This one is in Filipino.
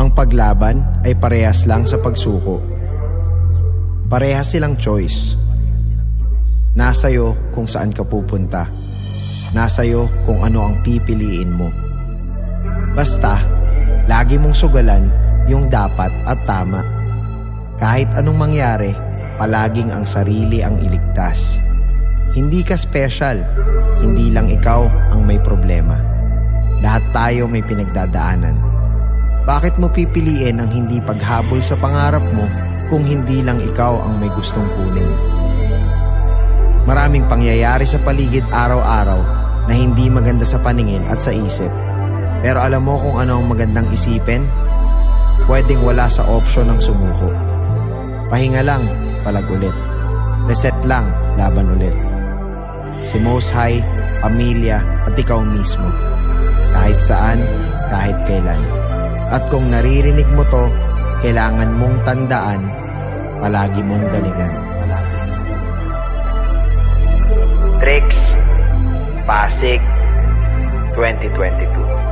Ang paglaban ay parehas lang sa pagsuko. Parehas silang choice. Nasa'yo kung saan ka pupunta. Nasa'yo kung ano ang pipiliin mo. Basta, lagi mong sugalan yung dapat at tama. Kahit anong mangyari, palaging ang sarili ang iligtas. Hindi ka special, hindi lang ikaw ang may problema. Lahat tayo may pinagdadaanan. Bakit mo pipiliin ang hindi paghabol sa pangarap mo kung hindi lang ikaw ang may gustong kunin? Maraming pangyayari sa paligid araw-araw na hindi maganda sa paningin at sa isip. Pero alam mo kung ano ang magandang isipin? Pwedeng wala sa opsyon ng sumuko. Pahinga lang, palag ulit. Reset lang, laban ulit. Si Most High, pamilya at ikaw mismo. Kahit saan, kahit kailan. At kung naririnig mo to, kailangan mong tandaan, palagi mong galingan. Tricks, Pasig, 2022.